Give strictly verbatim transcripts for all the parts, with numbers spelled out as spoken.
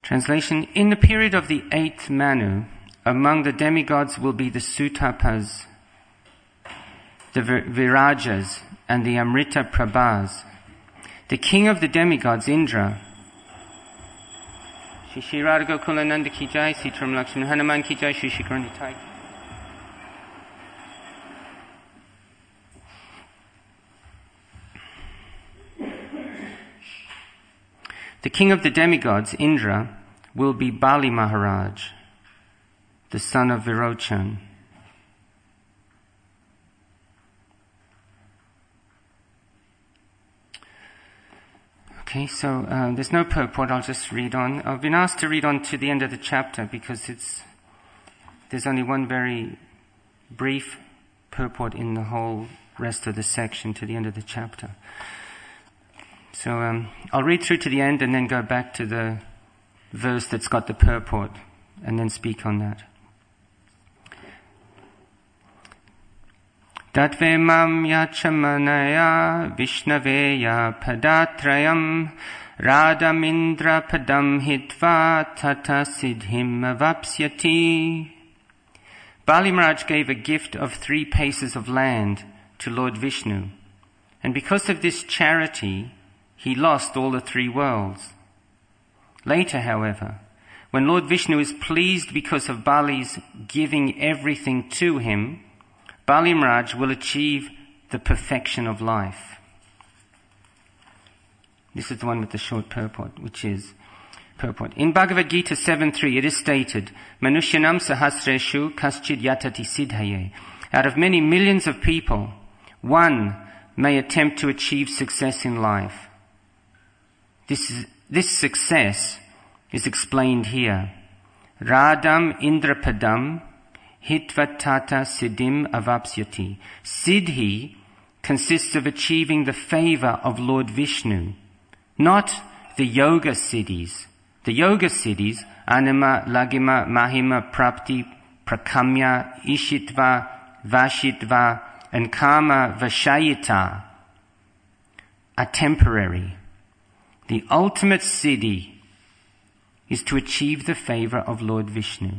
Translation: in the period of the eighth Manu, among the demigods will be the Sutapas, the Virajas, and the Amrita Prabhas. The king of the demigods, Indra, Shri Radha Gokula Nanda ki jai, Sitaram Lakshmana Hanuman ki jai, Shri Shikar Nitai. The king of the demigods, Indra, will be Bali Maharaj, the son of Virochan. Okay, so uh, there's no purport. I'll just read on. I've been asked to read on to the end of the chapter because it's there's only one very brief purport in the whole rest of the section to the end of the chapter. So um, I'll read through to the end and then go back to the verse that's got the purport and then speak on that. Tatve mam yachamanaya Vishnaveya padatrayam Radhamindra padam hitva tata siddhim avapsyati. Bali Maharaj gave a gift of three paces of land to Lord Vishnu, and because of this charity, he lost all the three worlds. Later, however, when Lord Vishnu is pleased because of Bali's giving everything to him, Bali Maharaj will achieve the perfection of life. This is the one with the short purport, which is purport. In Bhagavad Gita seven three, it is stated, Manushyanam sahasreshu kaschid yatati siddhaye. Out of many millions of people, one may attempt to achieve success in life. This is, this success is explained here. Radham indrapadam hitva tata siddhim avapsyati. Siddhi consists of achieving the favor of Lord Vishnu, not the yoga siddhis. The yoga siddhis, anima, lagima, mahima, prapti, prakamya, ishitva, vashitva, and kama vashayita, are temporary. The ultimate siddhi is to achieve the favor of Lord Vishnu.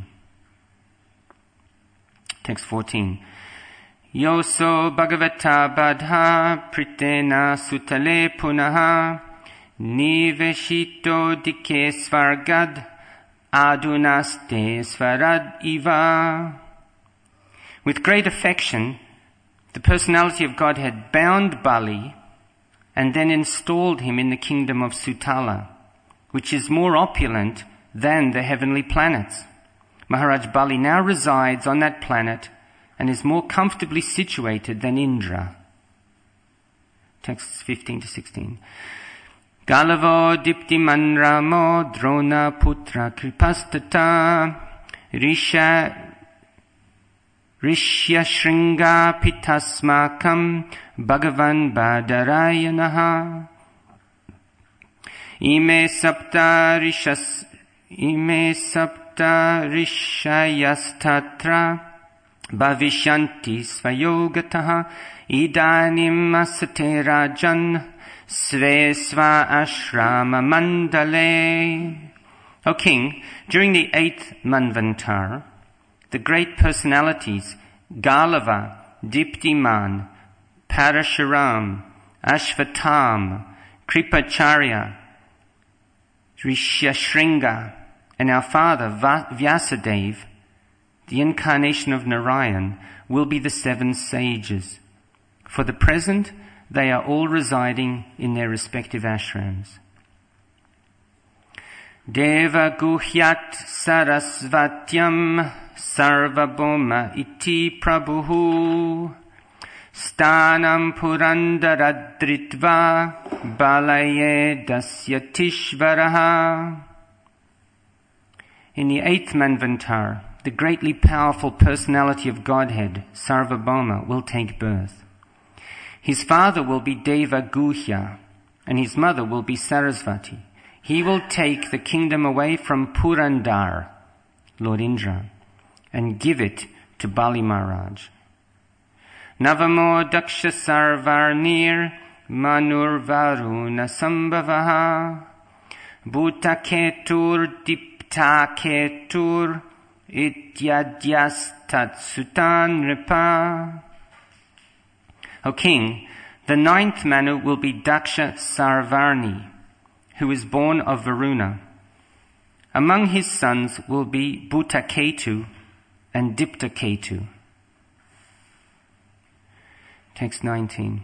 Text fourteen. Yoso bhagavata badha pritena sutale punaha niveshito dike svargad adunaste svarad iva. With great affection, the personality of God had bound Bali and then installed him in the kingdom of Sutala, which is more opulent than the heavenly planets. Maharaj Bali now resides on that planet and is more comfortably situated than Indra. Texts fifteen to sixteen. Galavo diptiman ramo drona putra kripastata risha rishya shringa pitasmakam bhagavan badarayanaha. Ime sapta rishas ime sapta rishayastatra bhavishyanti svayogataha idanim asate rajan sve sva ashrama mandale. O king, during the eighth Manvantar, the great personalities Galava, Diptiman, Parashuram, Ashvatam, Kripacharya, Rishyashringa, and our father Vyasadeva, the incarnation of Narayan, will be the seven sages. For the present, they are all residing in their respective ashrams. Deva Guhyat Sarasvatyam Sarvabhoma iti Prabhuhu Stanam Purandaradritva Balaye Dasyatishvaraha. In the eighth Manvantar, the greatly powerful personality of Godhead, Sarvabhauma, will take birth. His father will be Deva Guhya, and his mother will be Sarasvati. He will take the kingdom away from Purandar, Lord Indra, and give it to Bali Maharaj. Navamo Daksha Sarvarnir Manur Varuna Sambhavaha Bhutaketur Diptaketur Ityadyastat Sutan Ripa. O king, the ninth Manu will be Daksha Sarvarni, who is born of Varuna. Among his sons will be Bhutaketu and Diptaketu. Text nineteen.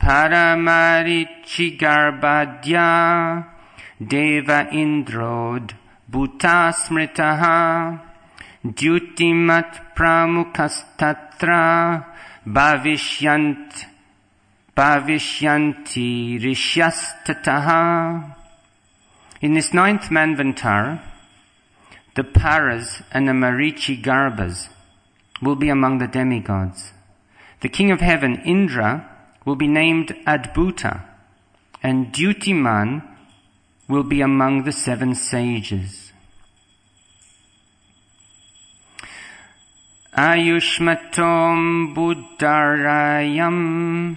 Paramarichigarbhadya Deva Indrod Bhuta Smritaha Dyutimat Pramukastatra Bhavishyant Bhavishyanti Rishyastataha. In this ninth Manvantar, the Paras and the Marichigarbhas will be among the demigods. The king of heaven, Indra, will be named Adbhuta, and Dyutiman will be among the seven sages. Ayushmatom Buddharayam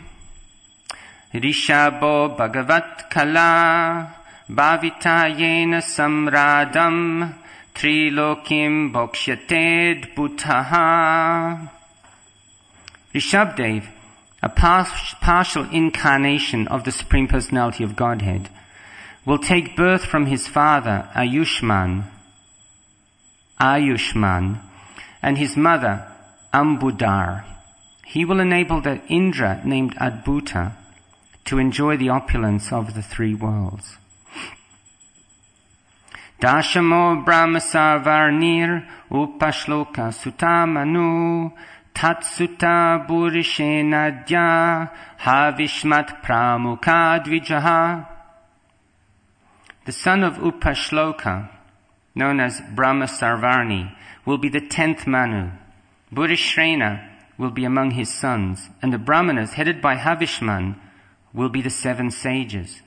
Rishabo Bhagavat Kala Bhavitayena Samradam Trilokim Bokshated Bhutaha. Rishabdev, a partial incarnation of the Supreme Personality of Godhead, will take birth from his father Ayushman, Ayushman, and his mother Ambudar. He will enable the Indra named Adbhuta to enjoy the opulence of the three worlds. Dashamo Brahmasarvarnir Upashloka Sutamanu Tatsuta Burishenadya Havishmat Pramukadvijaha. The son of Upashloka, known as Brahmasarvarni, will be the tenth Manu. Burishrena will be among his sons, and the Brahmanas, headed by Havishman, will be the seven sages.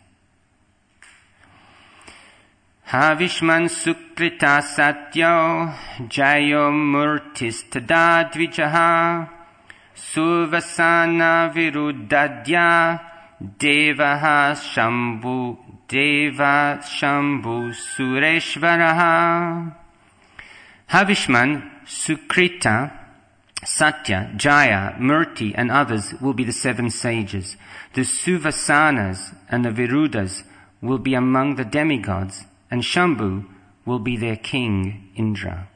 Havishman Sukrita Satyo Jayo Murtis Tadadvijaha Suvasana Virudadya Devaha Shambhu Deva Shambhu Sureshvaraha. Havishman, Sukrita, Satya, Jaya, Murti and others will be the seven sages. The Suvasanas and the Virudas will be among the demigods, and Shambhu will be their king, Indra.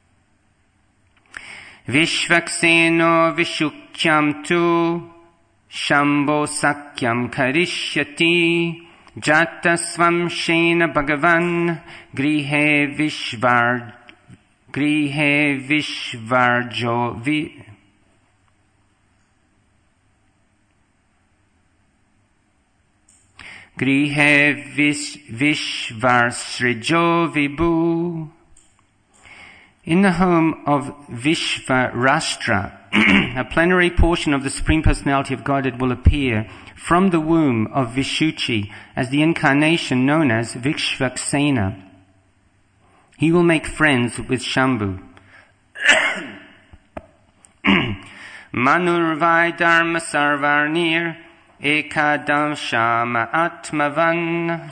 Vishvakseno Vishukyam tu Shambho Sakyam Karishyati Jata Swamshena Bhagavan Grihe Vishvar Grihe Vishvarjo Vi Grihe Vish Vishvarsrijo Vibhu. In the home of Vishvarashtra, a plenary portion of the Supreme Personality of Godhead will appear from the womb of Vishuchi as the incarnation known as Vishvaksena. He will make friends with Shambhu. Manurvai Dharma Sarvarnir Ekadam Shama Atmavan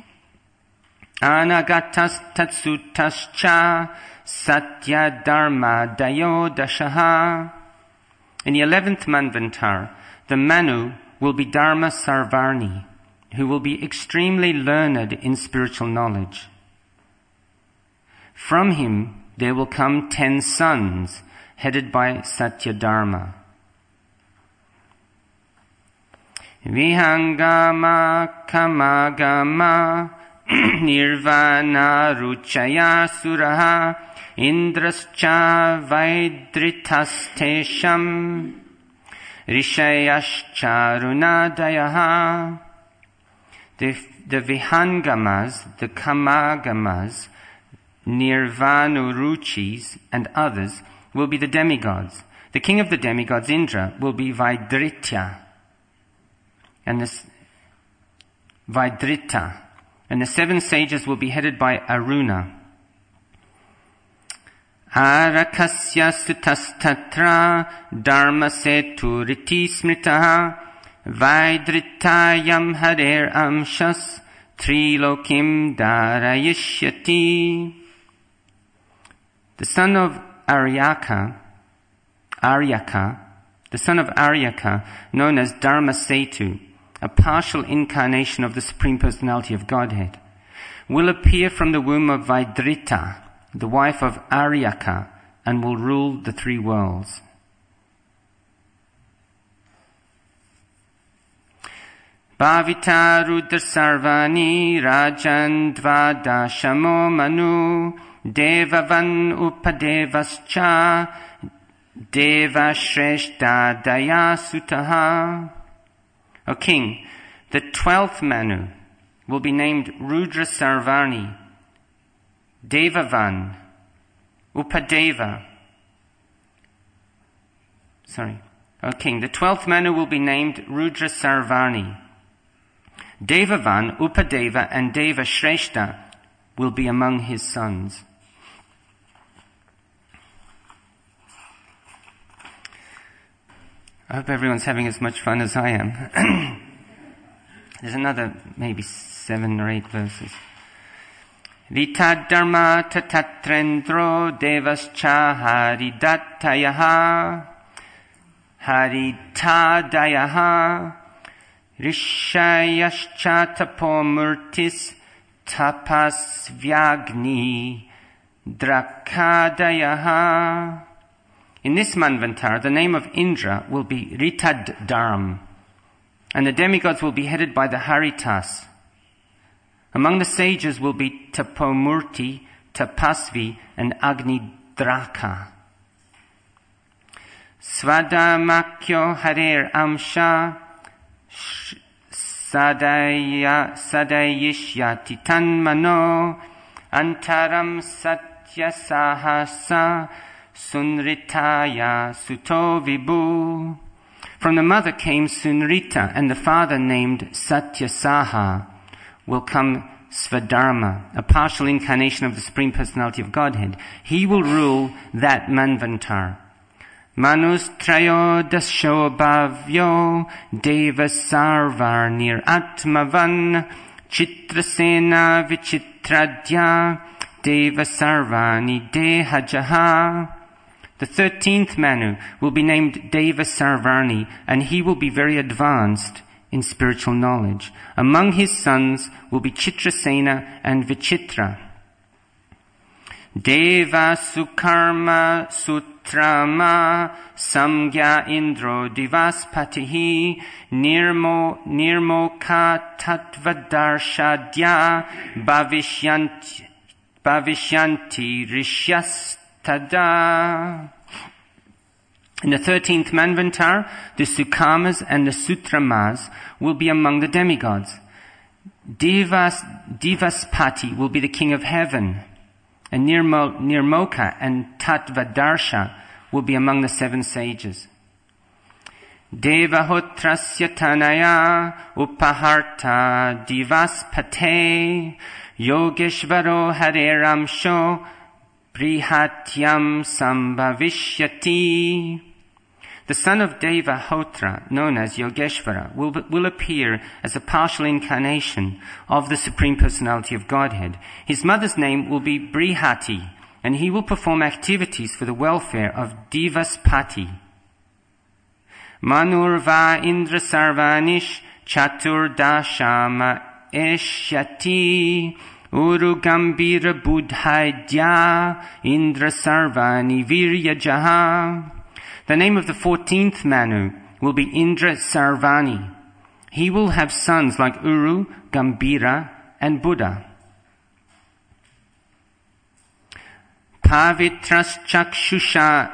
Anagatas Tatsutascha Satya Dharma Dayo Dashaha. In the eleventh Manvantar, the Manu will be Dharma Sarvarni, who will be extremely learned in spiritual knowledge. From him there will come ten sons, headed by Satya Dharma. Vihangama Kamagama Nirvana Ruchaya Suraha Indrascha Vaidritastesham Rishayashcharunadayaha. The, the Vihangamas, the Kamagamas, Nirvanuruchis and others will be the demigods. The king of the demigods, Indra, will be Vaidritya. And this Vaidrita. And the seven sages will be headed by Aruna. Arakasya sutastatra dharma seturiti smritaha Vaidritayam harer amshas Trilokim Darayishyati. The son of Aryaka, Aryaka, the son of Aryaka, known as Dharmasetu, a partial incarnation of the Supreme Personality of Godhead, will appear from the womb of Vaidrita, the wife of Aryaka, and will rule the three worlds. Bhavita Rudra Sarvani Rajan Dvada Shamo Manu Devavan Upadevascha Deva Shreshta Daya Sutaha. O king, the twelfth Manu will be named Rudra Sarvani, Devavan, Upadeva. Sorry. O king, the twelfth Manu will be named Rudra Sarvani. Devavan, Upadeva, and Deva Shreshta will be among his sons. I hope everyone's having as much fun as I am. There's another maybe seven or eight verses. Rita Dharma Tatatrendro Devascha Haridattayaha Haritadayaha Rishayascha Tapomurtis Tapasvyagni Drakadayaha. In this Manvantar, the name of Indra will be Ritad Dharm, and the demigods will be headed by the Haritas. Among the sages will be Tapomurti, Tapasvi, and Agnidraka. Svadamakyo Harer Amsha Sadaya Sadayishyati Tanmano Antaram Satya Sahasa Sunritaya Suto Vibhu. From the mother came Sunrita, and the father named Satyasaha. Will come Svadharma, a partial incarnation of the Supreme Personality of Godhead. He will rule that Manvantar. Manus Trayo Dasho Bhavyo Devasarvarnir Atmavan Chitrasena Vichitradya Devasarvani Dehajaha. The thirteenth Manu will be named Deva Sarvarni, and he will be very advanced in spiritual knowledge. Among his sons will be Chitrasena and Vichitra. Deva Sukarma Sutrama Samgya Indro Divaspatihi Nirmo Nirmoka Tatvadarshadya Bhavishyanti Bhavishyanti Rishyas Tada. In the thirteenth Manvantar, the Sukamas and the Sutramas will be among the demigods. Divas, Divaspati will be the king of heaven, and Nirmo, Nirmoka and Tatvadarsha will be among the seven sages. Devahotrasya Tanaya Upaharta Divaspate Yogeshvaro Hareramsho Brihatyam Sambhavishyati. The son of Devahotra, known as Yogeshvara, will, will appear as a partial incarnation of the Supreme Personality of Godhead. His mother's name will be Brihati, and he will perform activities for the welfare of Divaspati. Manurva Indra Sarvanish Chatur Dashama Eshyati Uru Gambira Buddhaidya Indra Sarvani Virya Jaha. The name of the fourteenth Manu will be Indra Sarvani. He will have sons like Uru, Gambira, and Buddha. Pavitras Chakshusha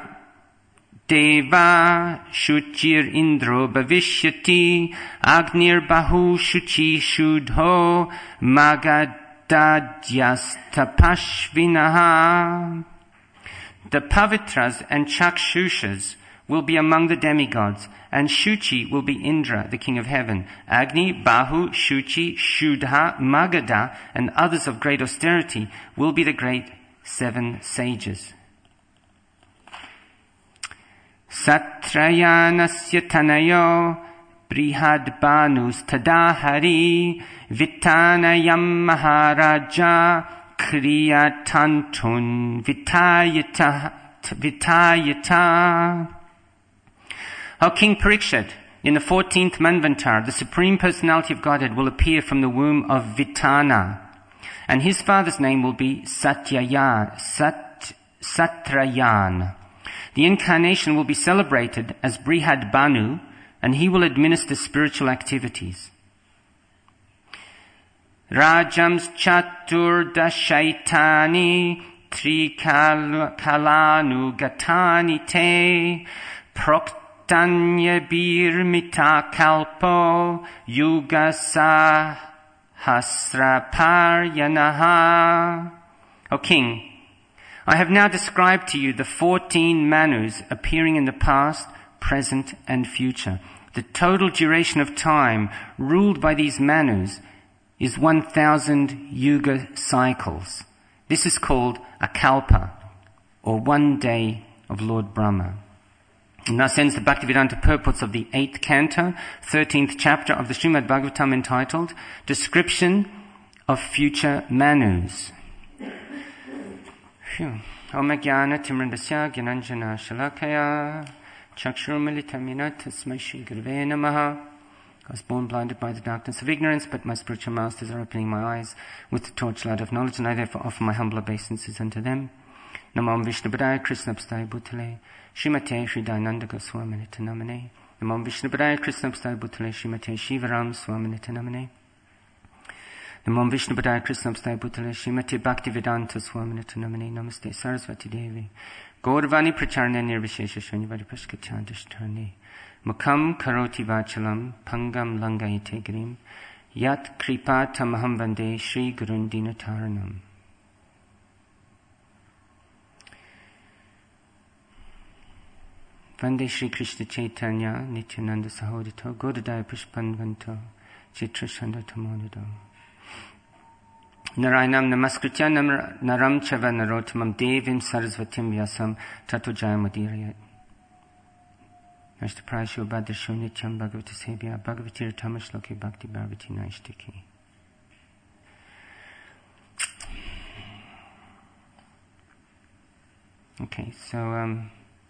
Deva Shuchir Indro Bhavishyati Agnir Bahu Shuchi Shudho Magadadyas Tapashvinaha. The Pavitras and Chakshushas will be among the demigods, and Shuchi will be Indra, the king of heaven. Agni, Bahu, Shuchi, Shudha, Magadha, and others of great austerity will be the great seven sages. Satrayanasya Tanayo Brihad Banus Tadahari Vitanayam Maharaja Kriyatantun Vitayata Vitayata. O King Parikshit, in the fourteenth Manvantar, the Supreme Personality of Godhead will appear from the womb of Vitana, and his father's name will be Satyayan, Sat, Satrayan. The incarnation will be celebrated as Brihad Banu, and he will administer spiritual activities. Rajams Chatur Dashaitani Trikalanu Gatani Te Proktanya Birmita Kalpo Yuga Sahasraparyanaha. O King, I have now described to you the fourteen Manus appearing in the past, present and future. The total duration of time ruled by these Manus is one thousand Yuga cycles. This is called a Kalpa, or one day of Lord Brahma. And thus ends the Bhaktivedanta purports of the eighth canto, thirteenth chapter of the Srimad Bhagavatam, entitled Description of Future Manus. Om Jnana Timrandasya Gyananjana Shalakaya Chakshurumilitamina Tasmai Shri Gurave Namaha. I was born blinded by the darkness of ignorance, but my spiritual masters are opening my eyes with the torchlight of knowledge, and I therefore offer my humble obeisances unto them. Namam Vishnupadaya Krishnapstaya Bhutale Srimate Shri Dayananda Goswami Namane. Namam Vishnupadaya Krishnapstaya Bhutale Srimate Shivaram Swami Namane. Namam Vishnupadaya Krishnapstaya Bhutale Srimate Bhaktivedanta Swami Namane. Namaste Saraswati Devi Gaurvani Pracharne Nirvishesha Shunyavari Pashkachandishtarne Mukam Karoti Vachalam Pangam Langaite Grim Yat Kripa Tamaham Vande Shri Gurundina Taranam. Vande Shri Krishna Chaitanya Nityananda Sahodito Godadaya Pushpanvanto Chitra Shanda Tamodito Narayanam Namaskritya Naram Chava Narotamam Devim Sarasvatim Vyasam Tato Jayamudirayat. Ashtaprashu Bhadashu Nityam Bhagavati Sebhya Bhagavati Ratamashloki Bhakti Bharvati Naishtiki. Okay, so um,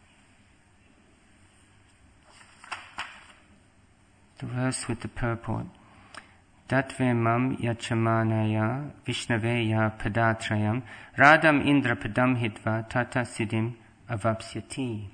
the verse with the purport. Datve mam yachamanaya Vishnave padatrayam Radam Indra padam hitva tata siddhim avapsyati.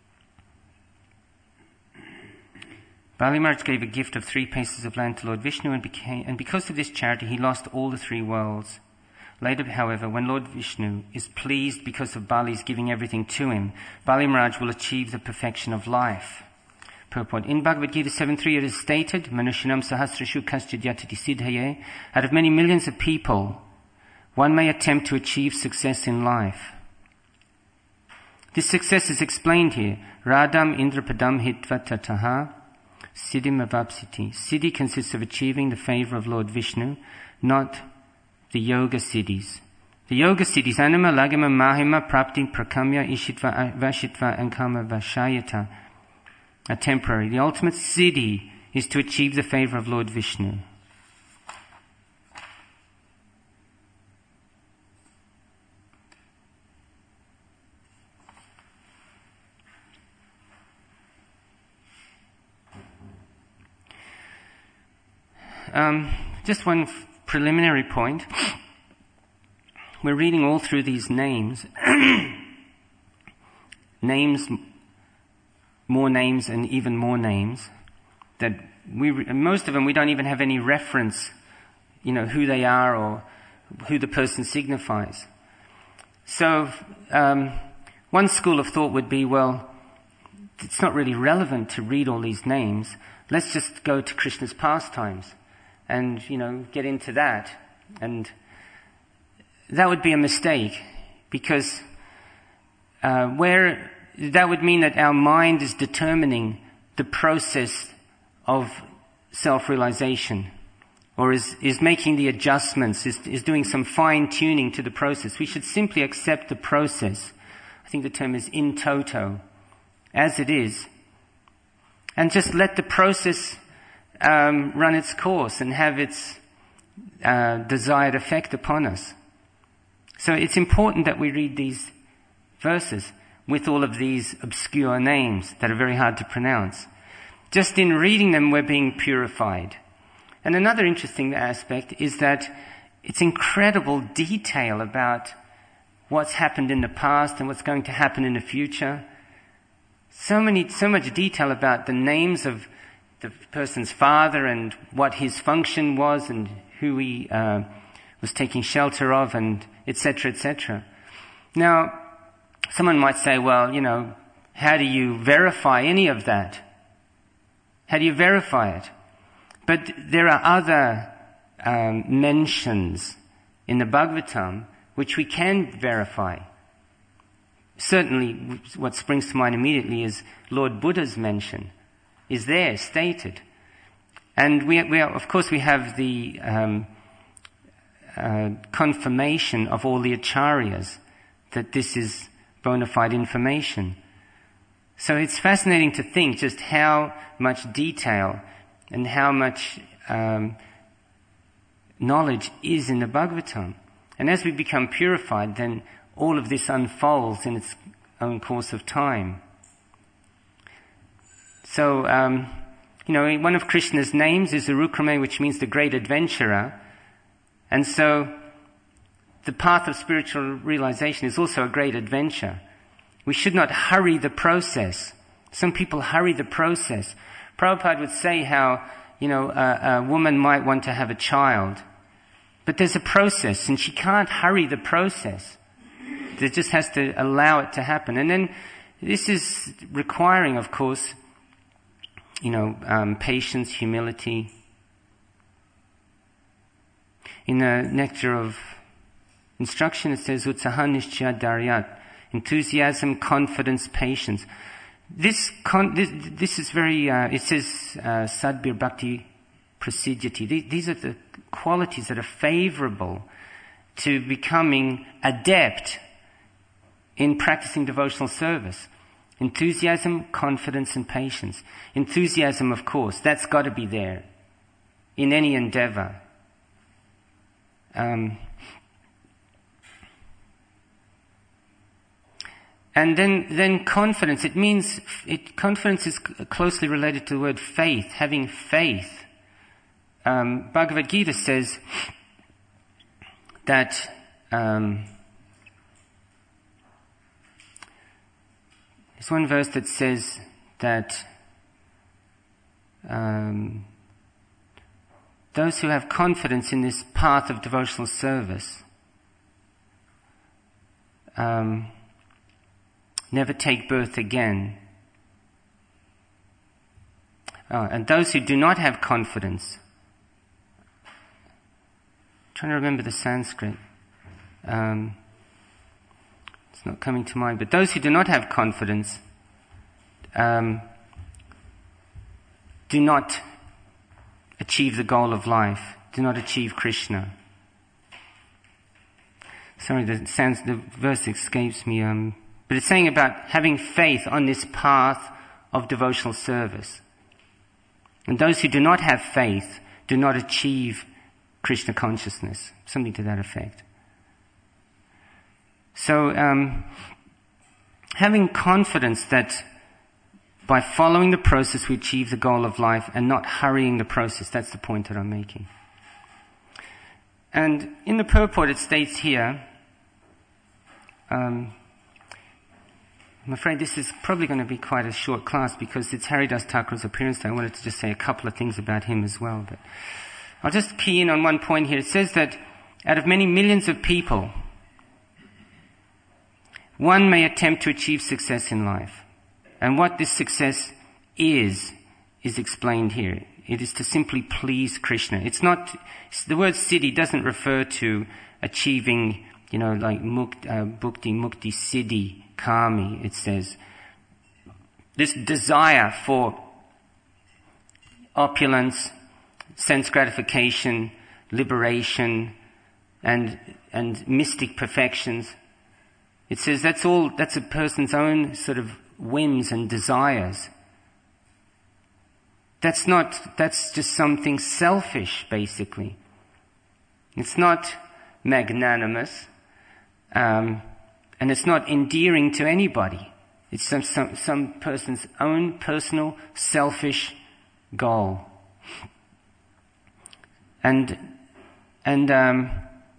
Bali Maharaj gave a gift of three pieces of land to Lord Vishnu, and, became, and because of this charity he lost all the three worlds. Later, however, when Lord Vishnu is pleased because of Bali's giving everything to him, Bali Maharaj will achieve the perfection of life. Purport. In Bhagavad Gita seven three it is stated, Manushanam sahasrashu kaschid yatati siddhaye. Out of many millions of people, one may attempt to achieve success in life. This success is explained here. Radam indrapadam hitva tataha siddhim avapsiti. Siddhi consists of achieving the favor of Lord Vishnu, not the yoga siddhis. The yoga siddhis, anima, lagama, mahima, prapti, prakamya, ishitva, vashitva, and kama vashayata, are temporary. The ultimate siddhi is to achieve the favor of Lord Vishnu. Um, just one f- preliminary point. We're reading all through these names. names, more names and even more names. That we, re- most of them we don't even have any reference, you know, who they are or who the person signifies. So, um, one school of thought would be, well, it's not really relevant to read all these names. Let's just go to Krishna's pastimes and, you know, get into that. And that would be a mistake, because uh, where that would mean that our mind is determining the process of self-realization, or is, is making the adjustments, is, is doing some fine-tuning to the process. We should simply accept the process. I think the term is in toto, as it is, and just let the process um, run its course and have its uh, desired effect upon us. So it's important that we read these verses with all of these obscure names that are very hard to pronounce. Just in reading them, we're being purified. And another interesting aspect is that it's incredible detail about what's happened in the past and what's going to happen in the future. So many, so much detail about the names of the person's father and what his function was and who he uh, was taking shelter of, and et cetera, et cetera. Now, someone might say, well, you know, how do you verify any of that? How do you verify it? But there are other um, mentions in the Bhagavatam which we can verify. Certainly, what springs to mind immediately is Lord Buddha's mention is there, stated. And we, we are, of course, we have the um, uh, confirmation of all the acharyas that this is bona fide information. So it's fascinating to think just how much detail and how much um, knowledge is in the Bhagavatam. And as we become purified, then all of this unfolds in its own course of time. So, um, you know, one of Krishna's names is Urukrame, which means the great adventurer. And so the path of spiritual realization is also a great adventure. We should not hurry the process. Some people hurry the process. Prabhupada would say how, you know, a, a woman might want to have a child, but there's a process and she can't hurry the process. It just has to allow it to happen. And then this is requiring, of course, you know, um, patience, humility. In the Nectar of Instruction it says, Utsaha Nishchaya Daryat, enthusiasm, confidence, patience. This, con- this, this is very, uh, it says, uh, Sadbir Bhakti Prasidyati. These are the qualities that are favorable to becoming adept in practicing devotional service. Enthusiasm, confidence, and patience. Enthusiasm, of course, that's got to be there in any endeavor. Um, and then, then confidence. It means it, confidence is closely related to the word faith. Having faith. Um, Bhagavad Gita says that. Um, There's one verse that says that um, those who have confidence in this path of devotional service um, never take birth again. Oh, and those who do not have confidence, I'm trying to remember the Sanskrit. Um, It's not coming to mind. But those who do not have confidence um, do not achieve the goal of life, do not achieve Krishna. Sorry, the, sounds, the verse escapes me. Um, but it's saying about having faith on this path of devotional service. And those who do not have faith do not achieve Krishna consciousness. Something to that effect. So, um, having confidence that by following the process we achieve the goal of life and not hurrying the process, that's the point that I'm making. And in the purport it states here, um, I'm afraid this is probably going to be quite a short class because it's Haridas Thakur's appearance day. I wanted to just say a couple of things about him as well. But I'll just key in on one point here. It says that out of many millions of people, one may attempt to achieve success in life. And what this success is, is explained here. It is to simply please Krishna. It's not, the word siddhi doesn't refer to achieving, you know, like mukt, uh, bhukti, mukti, siddhi, kami, it says. This desire for opulence, sense gratification, liberation, and, and mystic perfections. It says that's all, that's a person's own sort of whims and desires. That's not, that's just something selfish, basically. It's not magnanimous, um, and it's not endearing to anybody. It's some, some, some person's own personal, selfish goal. And, and, um,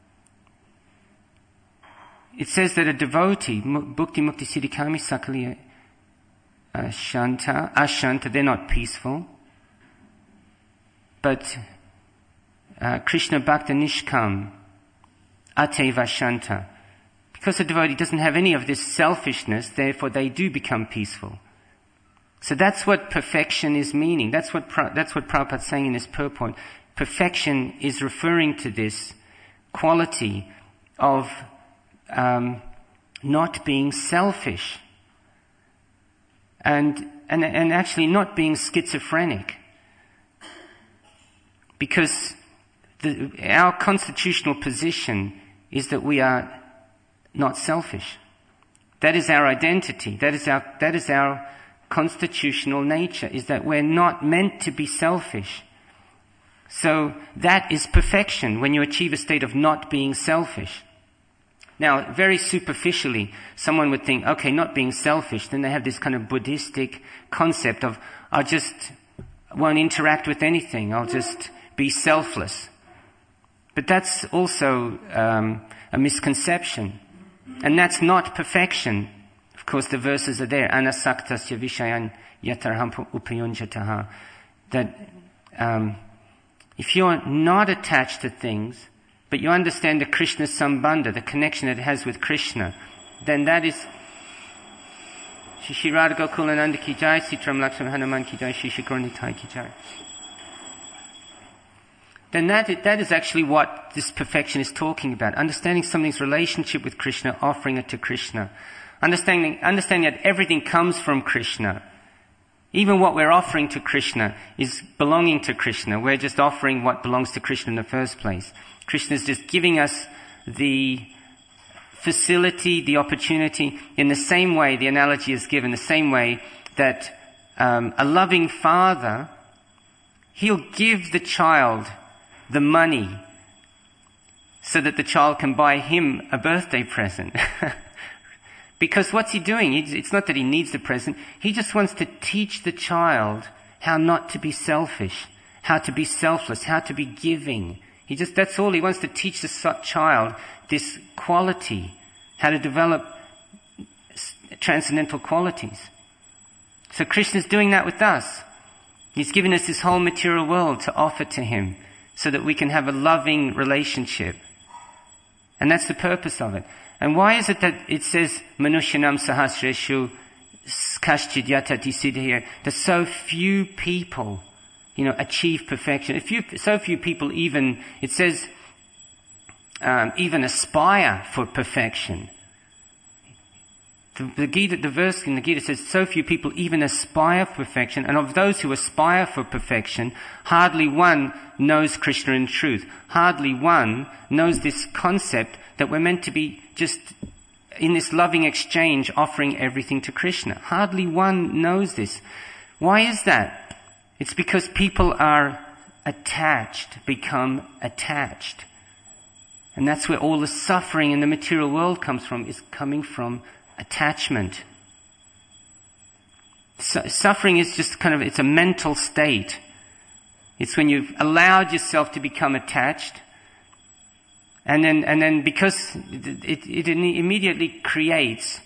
it says that a devotee, Bhukti Mukti Siddhikami Sakali Ashanta, Ashanta, they're not peaceful. But uh, Krishna Bhakta Nishkam, Ateva Shanta. Because a devotee doesn't have any of this selfishness, therefore they do become peaceful. So that's what perfection is meaning. That's what that's what Prabhupada's saying in his purport. Perfection is referring to this quality of um, not being selfish, and and and actually not being schizophrenic. Because the, our constitutional position is that we are not selfish. That is our identity. That is our, that is our constitutional nature, is that we're not meant to be selfish. So that is perfection, when you achieve a state of not being selfish. Now, very superficially, someone would think, okay, not being selfish, then they have this kind of Buddhistic concept of, I'll just, won't interact with anything, I'll just be selfless. But that's also um, a misconception. And that's not perfection. Of course, the verses are there. Anasaktasya vishayan yatarham upayunjataha. That um, if you're not attached to things, but you understand the Krishna Sambandha, the connection it has with Krishna, then that is Shri Radha Gokulananda ki jai, Sitram Lakshman Hanuman ki jai, Shri Gaura Nitai ki jai. Then that is, that is actually what this perfection is talking about. Understanding something's relationship with Krishna, offering it to Krishna. Understanding, understanding that everything comes from Krishna. Even what we're offering to Krishna is belonging to Krishna. We're just offering what belongs to Krishna in the first place. Krishna is just giving us the facility, the opportunity, in the same way the analogy is given, the same way that um, a loving father, he'll give the child the money so that the child can buy him a birthday present. Because what's he doing? It's not that he needs the present. He just wants to teach the child how not to be selfish, how to be selfless, how to be giving. He just, that's all. He wants to teach the child this quality, how to develop transcendental qualities. So Krishna's doing that with us. He's given us this whole material world to offer to him, so that we can have a loving relationship. And that's the purpose of it. And why is it that it says, Manushyanam sahasreshu kaschid yatati siddhaya, that so few people, you know, achieve perfection? If you, so few people even, it says, um, even aspire for perfection. The, the Gita, the verse in the Gita says, so few people even aspire for perfection, and of those who aspire for perfection, hardly one knows Krishna in truth. Hardly one knows this concept that we're meant to be just in this loving exchange offering everything to Krishna. Hardly one knows this. Why is that? It's because people are attached, become attached. And that's where all the suffering in the material world comes from, is coming from attachment. Su- suffering is just kind of, it's a mental state. It's when you've allowed yourself to become attached, and then, and then because it, it, it immediately creates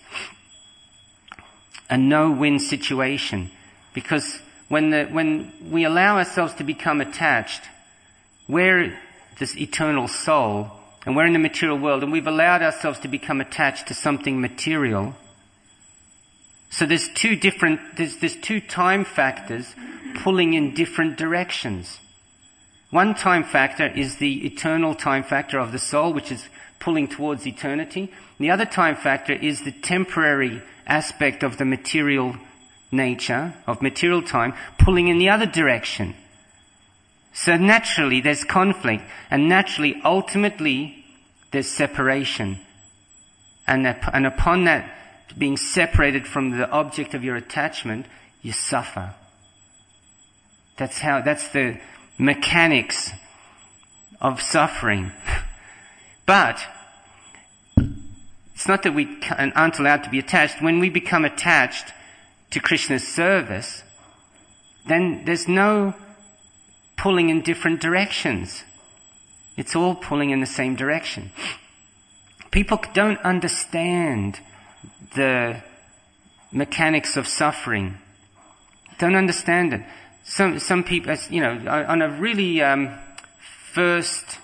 a no-win situation. Because when the, when we allow ourselves to become attached, we're this eternal soul, and we're in the material world, and we've allowed ourselves to become attached to something material. So there's two different, there's, there's two time factors pulling in different directions. One time factor is the eternal time factor of the soul, which is pulling towards eternity. The other time factor is the temporary aspect of the material nature, of material time, pulling in the other direction. So naturally there's conflict, and naturally, ultimately, there's separation. And, and upon that being separated from the object of your attachment, you suffer. That's how, that's the mechanics of suffering. But it's not that we aren't allowed to be attached. When we become attached to Krishna's service, then there's no pulling in different directions. It's all pulling in the same direction. People don't understand the mechanics of suffering. Don't understand it. Some some people, you know, on a really um, first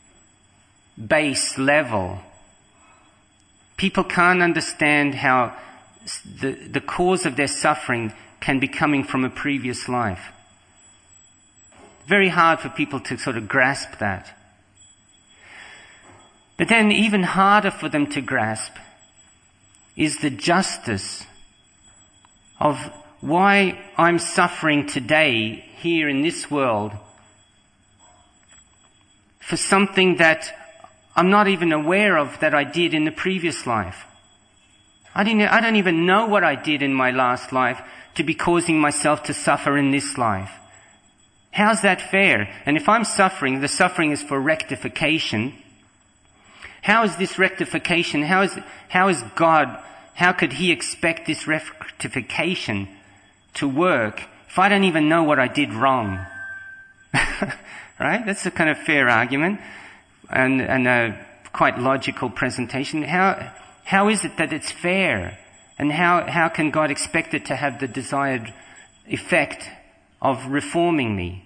base level, people can't understand how the the cause of their suffering can be coming from a previous life. Very hard for people to sort of grasp that. But then even harder for them to grasp is the justice of why I'm suffering today here in this world for something that I'm not even aware of that I did in the previous life. I didn't, I don't even know what I did in my last life to be causing myself to suffer in this life. How's that fair? And if I'm suffering, the suffering is for rectification. How is this rectification? How is, how is God, how could He expect this rectification to work if I don't even know what I did wrong? Right? That's a kind of fair argument and, and a quite logical presentation. How, how is it that it's fair? And how, how can God expect it to have the desired effect of reforming me?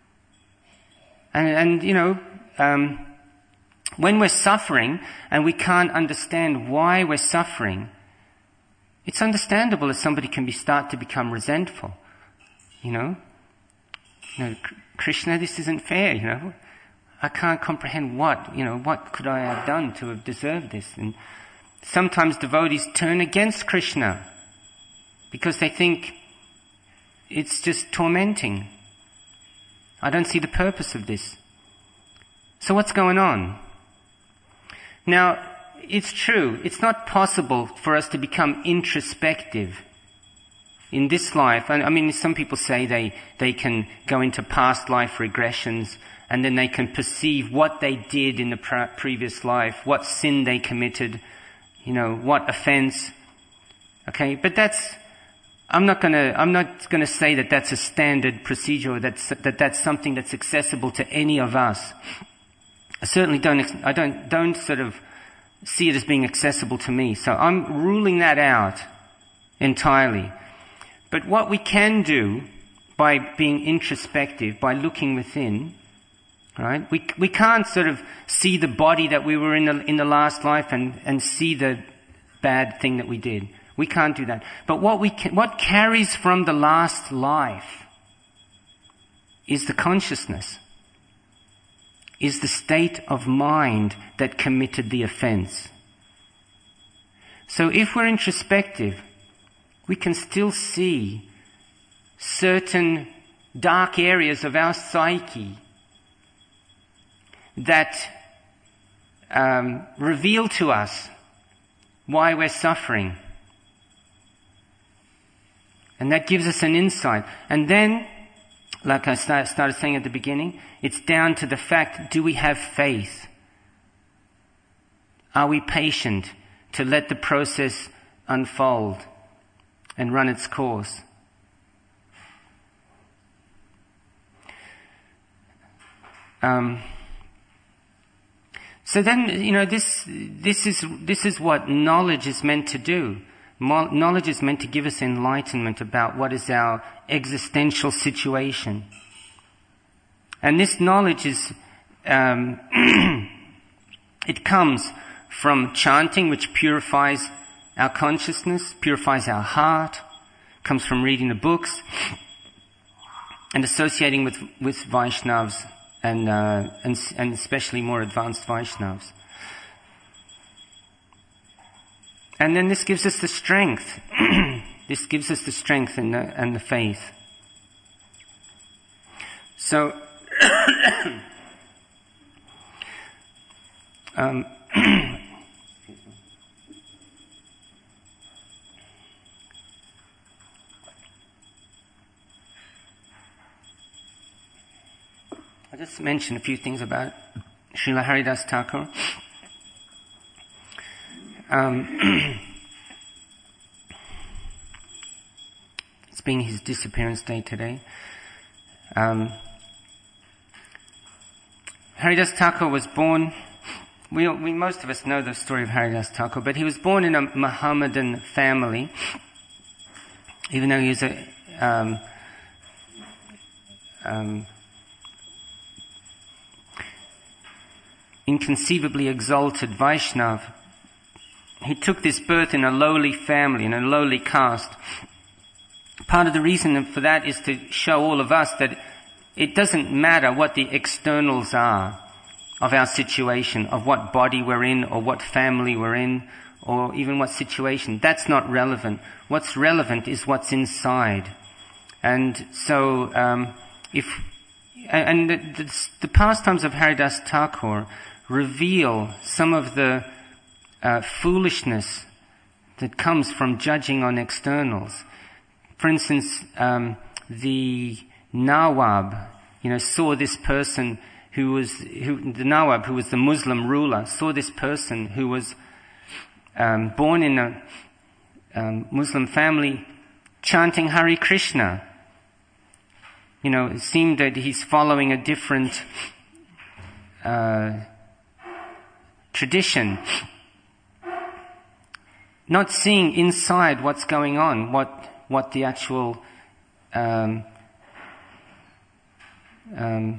And, and you know, um, when we're suffering and we can't understand why we're suffering, it's understandable that somebody can be start to become resentful. You know, you know, Krishna, this isn't fair. You know, I can't comprehend what. You know, what could I have done to have deserved this? And sometimes devotees turn against Krishna because they think it's just tormenting. I don't see the purpose of this. So what's going on? Now, it's true. It's not possible for us to become introspective in this life. I mean, some people say they, they can go into past life regressions and then they can perceive what they did in the pre- previous life, what sin they committed, you know, what offense. Okay, but that's, I'm not gonna, I'm not gonna say that that's a standard procedure, or that's, that that's something that's accessible to any of us. I certainly don't, I don't, don't sort of see it as being accessible to me. So I'm ruling that out entirely. But what we can do by being introspective, by looking within, right? We we can't sort of see the body that we were in the in the last life and and see the bad thing that we did. We can't do that. But what we can, what carries from the last life is the consciousness, is the state of mind that committed the offense. So if we're introspective, we can still see certain dark areas of our psyche that um, reveal to us why we're suffering. And that gives us an insight. And then, like I start, started saying at the beginning, it's down to the fact, do we have faith? Are we patient to let the process unfold and run its course? Um, so then, you know, this this is this is what knowledge is meant to do. Mo- knowledge is meant to give us enlightenment about what is our existential situation. And this knowledge is, um, it comes from chanting, which purifies our consciousness, purifies our heart, comes from reading the books, and associating with, with Vaishnavas, and, uh, and, and especially more advanced Vaishnavas. And then this gives us the strength. This gives us the strength and the, and the faith. So, um, just mention a few things about Srila Haridas Thakur. Um, it's been his disappearance day today. Um, Haridas Thakur was born, we, we, most of us know the story of Haridas Thakur, but he was born in a Mohammedan family, even though he was a, um, um, inconceivably exalted Vaishnav. He took this birth in a lowly family, in a lowly caste. Part of the reason for that is to show all of us that it doesn't matter what the externals are of our situation, of what body we're in, or what family we're in, or even what situation. That's not relevant. What's relevant is what's inside. And so, um, if, and the, the, the pastimes of Haridas Thakur reveal some of the uh, foolishness that comes from judging on externals. For instance, um, the Nawab, you know, saw this person who was, who, the Nawab, who was the Muslim ruler, saw this person who was um, born in a um, Muslim family chanting Hare Krishna. You know, it seemed that he's following a different uh, tradition. Not seeing inside what's going on, what what the actual um, um,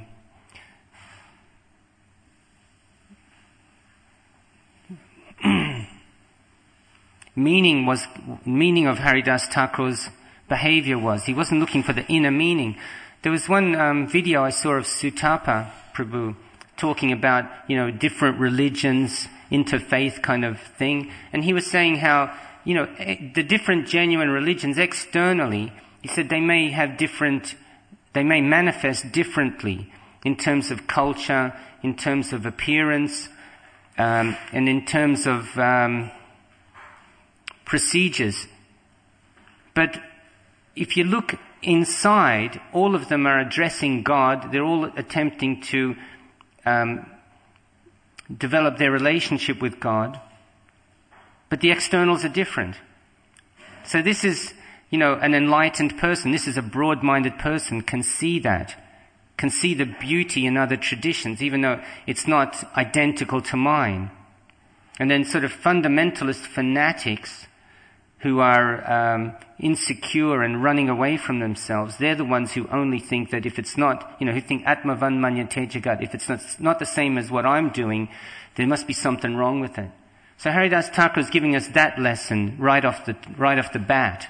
meaning was meaning of Haridas Thakur's behavior was. He wasn't looking for the inner meaning. There was one um, video I saw of Sutapa Prabhu talking about, you know, different religions, interfaith kind of thing, and he was saying how, you know, the different genuine religions externally, he said they may have different, they may manifest differently in terms of culture, in terms of appearance, um, and in terms of um, procedures. But if you look inside, all of them are addressing God. They're all attempting to um, develop their relationship with God. But the externals are different. So this is, you know, an enlightened person. This is a broad-minded person, can see that, can see the beauty in other traditions, even though it's not identical to mine. And then sort of fundamentalist fanatics who are um, insecure and running away from themselves, they're the ones who only think that if it's not, you know, who think Atmavan Manyate Jagat, if it's not, not the same as what I'm doing, there must be something wrong with it. So Haridas Thakur is giving us that lesson right off the right off the bat.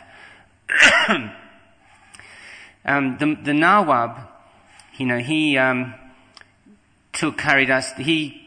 um, the, the Nawab, you know, he um, took Haridas. He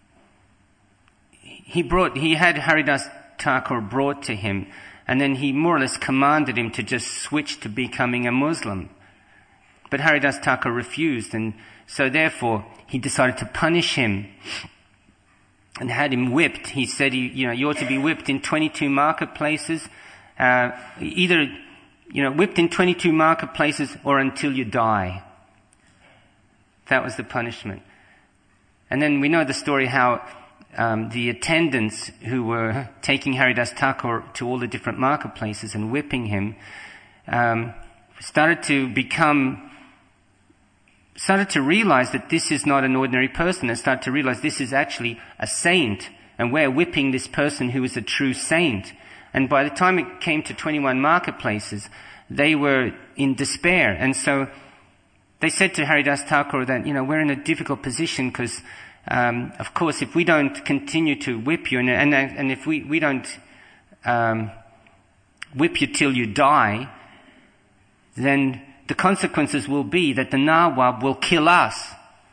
he brought he had Haridas Thakur brought to him, and then he more or less commanded him to just switch to becoming a Muslim. But Haridas Thakur refused, and so therefore he decided to punish him and had him whipped. He said, he, you know, you ought to be whipped in twenty-two marketplaces, uh, either, you know, whipped in twenty-two marketplaces or until you die. That was the punishment. And then we know the story how um, the attendants who were taking Haridas Thakur to all the different marketplaces and whipping him um, started to become started to realize that this is not an ordinary person, and started to realize this is actually a saint, and we're whipping this person who is a true saint. And by the time it came to twenty-one marketplaces, they were in despair. And so they said to Haridas Thakur that, you know, we're in a difficult position because, um, of course, if we don't continue to whip you, and, and, and if we, we don't um, whip you till you die, then the consequences will be that the Nawab will kill us.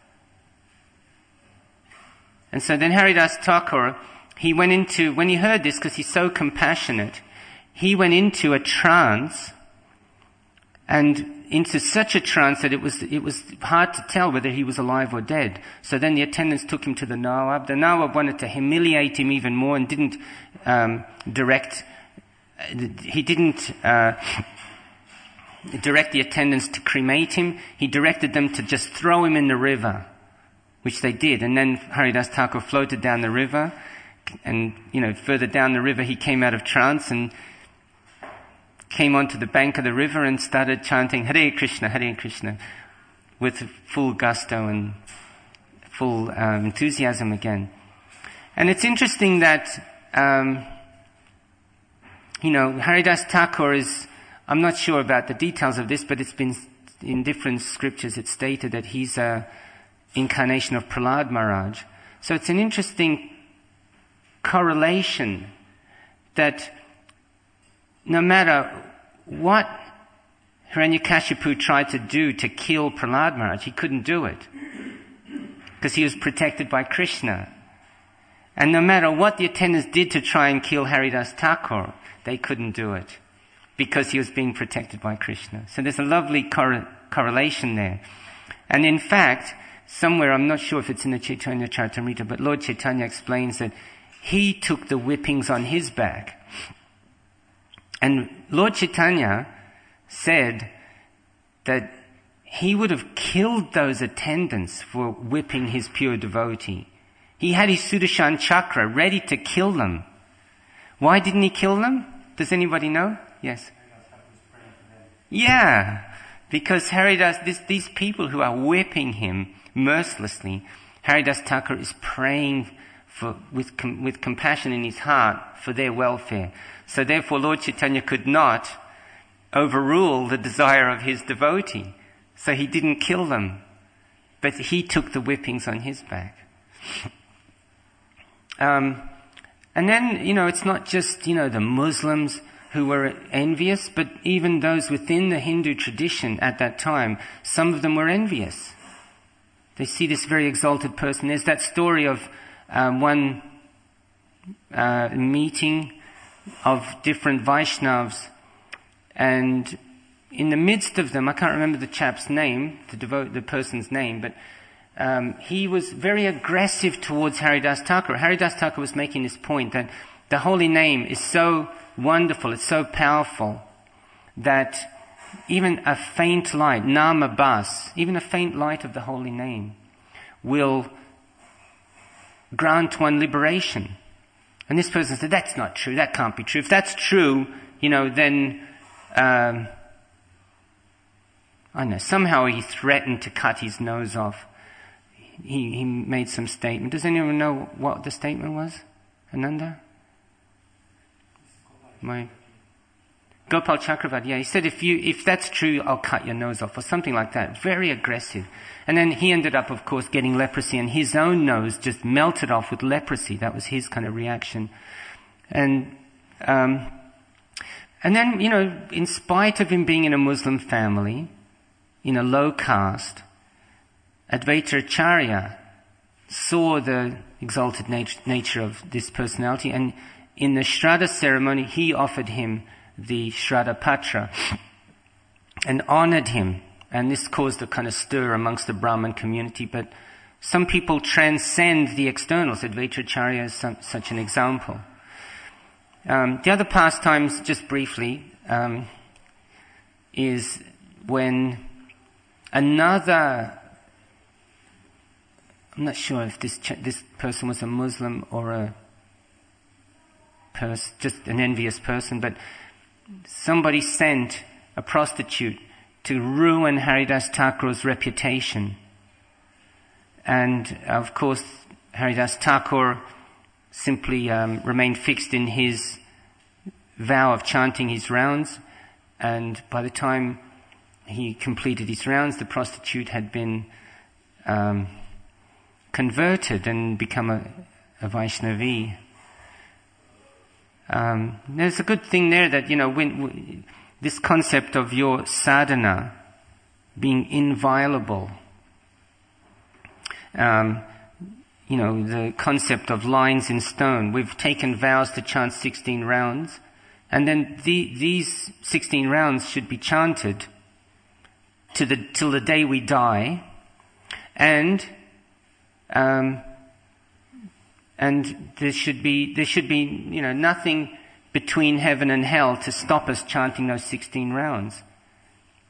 And so then Haridas Thakur, he went into, when he heard this, because he's so compassionate, he went into a trance, and into such a trance that it was, it was hard to tell whether he was alive or dead. So then the attendants took him to the Nawab. The Nawab wanted to humiliate him even more and didn't um, direct, he didn't uh, direct the attendants to cremate him. He directed them to just throw him in the river, which they did. And then Haridas Thakur floated down the river, and, you know, further down the river he came out of trance and came onto the bank of the river and started chanting Hare Krishna, Hare Krishna, with full gusto and full um, enthusiasm again. And it's interesting that, um, you know, Haridas Thakur is, I'm not sure about the details of this, but it's been, in different scriptures, it's stated that he's a incarnation of Prahlad Maharaj. So it's an interesting correlation that no matter what Hiranyakashipu tried to do to kill Prahlad Maharaj, he couldn't do it, because he was protected by Krishna. And no matter what the attendants did to try and kill Haridas Thakur, they couldn't do it, because he was being protected by Krishna. So there's a lovely cor- correlation there. And in fact, somewhere, I'm not sure if it's in the Chaitanya Charitamrita, but Lord Chaitanya explains that he took the whippings on his back. And Lord Chaitanya said that he would have killed those attendants for whipping his pure devotee. He had his Sudarshan chakra ready to kill them. Why didn't he kill them? Does anybody know? Yes. Yeah, because Haridas, this, these people who are whipping him mercilessly, Haridas Thakur is praying for, with, com, with compassion in his heart for their welfare. So therefore Lord Chaitanya could not overrule the desire of his devotee. So he didn't kill them, but he took the whippings on his back. Um, and then, you know, it's not just, you know, the Muslims who were envious, but even those within the Hindu tradition at that time, some of them were envious. They see this very exalted person. There's that story of um, one uh, meeting of different Vaishnavas, and in the midst of them, I can't remember the chap's name, the devote, the person's name, but um, he was very aggressive towards Haridas Thakur. Haridas Thakur was making this point that the holy name is so wonderful, it's so powerful, that even a faint light, nama bas, even a faint light of the holy name, will grant one liberation. And this person said, that's not true, that can't be true. If that's true, you know, then, um, I don't know, somehow he threatened to cut his nose off. He, he made some statement. Does anyone know what the statement was? Ananda? My Gopal Chakravarti, yeah, he said, if you, if that's true, I'll cut your nose off, or something like that. Very aggressive. And then he ended up, of course, getting leprosy, and his own nose just melted off with leprosy. That was his kind of reaction. And, um, and then, you know, in spite of him being in a Muslim family, in a low caste, Advaita Acharya saw the exalted nat- nature of this personality, and in the Shraddha ceremony, he offered him the Shraddha Patra and honored him. And this caused a kind of stir amongst the Brahmin community. But some people transcend the externals. Advaita Acharya is some, such an example. Um, the other pastimes, just briefly, um, is when another, I'm not sure if this ch- this person was a Muslim or a pers- just an envious person, but somebody sent a prostitute to ruin Haridas Thakur's reputation. And of course, Haridas Thakur simply um, remained fixed in his vow of chanting his rounds, and by the time he completed his rounds, the prostitute had been um, converted and become a, a Vaishnavi. Um, there's a good thing there that, you know, when, w- this concept of your sadhana being inviolable, um, you know, the concept of lines in stone. We've taken vows to chant sixteen rounds, and then the, these sixteen rounds should be chanted to the, till the day we die, and um, and there should be there should be you know nothing between heaven and hell to stop us chanting those sixteen rounds.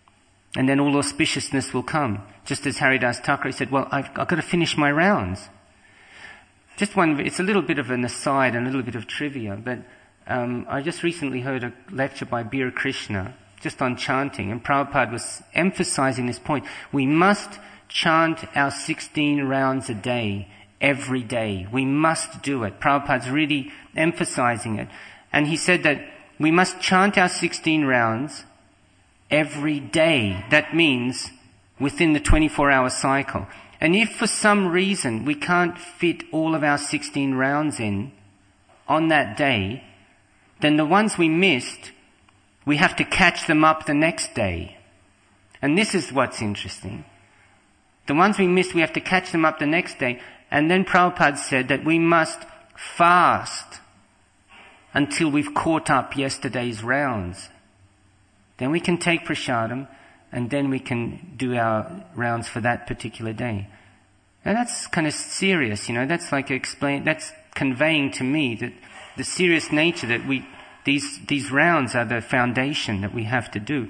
And then all auspiciousness will come. Just as Haridas Thakur said, well, I've, I've got to finish my rounds. Just one, it's a little bit of an aside and a little bit of trivia, but um, I just recently heard a lecture by Bir Krishna just on chanting, and Prabhupada was emphasizing this point. We must chant our sixteen rounds a day, every day. We must do it. Prabhupada's really emphasizing it. And he said that we must chant our sixteen rounds every day. That means within the twenty-four hour cycle. And if for some reason we can't fit all of our sixteen rounds in on that day, then the ones we missed, we have to catch them up the next day. And this is what's interesting. The ones we missed, we have to catch them up the next day. And then Prabhupada said that we must fast until we've caught up yesterday's rounds. Then we can take prasadam, and then we can do our rounds for that particular day. And that's kind of serious, you know, that's like explain, that's conveying to me that the serious nature that we, these, these rounds are the foundation that we have to do.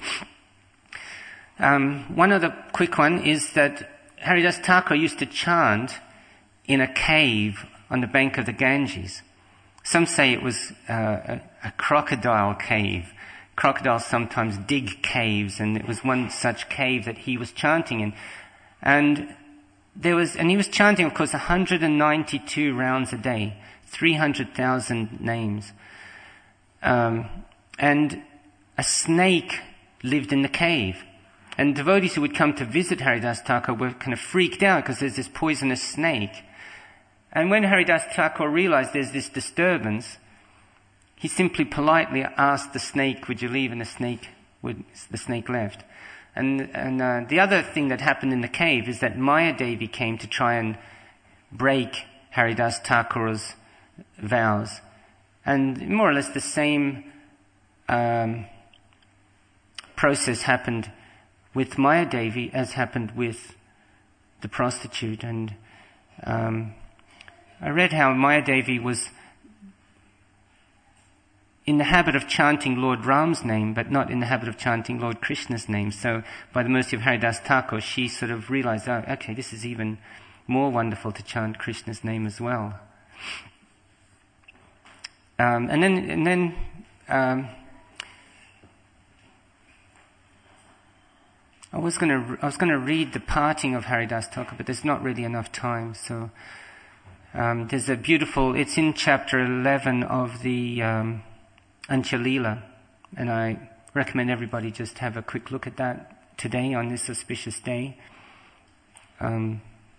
Um, one other quick one is that Haridas Thakur used to chant in a cave on the bank of the Ganges. Some say it was uh, a, a crocodile cave. Crocodiles sometimes dig caves, and it was one such cave that he was chanting in. And there was, and he was chanting, of course, one hundred ninety-two rounds a day, three hundred thousand names. Um, and a snake lived in the cave. And devotees who would come to visit Haridas Thakur were kind of freaked out because there's this poisonous snake. And when Haridas Thakur realized there's this disturbance, he simply politely asked the snake, would you leave? And the snake would, the snake left. And, and uh, the other thing that happened in the cave is that Maya Devi came to try and break Haridas Thakur's vows. And more or less the same um, process happened with Maya Devi as happened with the prostitute. And um, I read how Maya Devi was in the habit of chanting Lord Ram's name, but not in the habit of chanting Lord Krishna's name. So by the mercy of Haridas Thakur, she sort of realized, oh, okay, this is even more wonderful to chant Krishna's name as well. Um, and then, and then, um, I was going to, I was going to read the parting of Haridas Thakur, but there's not really enough time. So, um, there's a beautiful, it's in chapter eleven of the, um, Anchalila, and I recommend everybody just have a quick look at that today on this auspicious day. Um,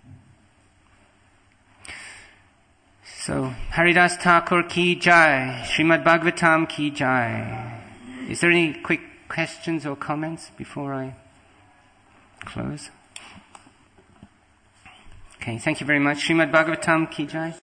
so, Haridas Thakur ki jai, Srimad Bhagavatam ki jai. Is there any quick questions or comments before I close? Okay, thank you very much. Srimad Bhagavatam ki jai.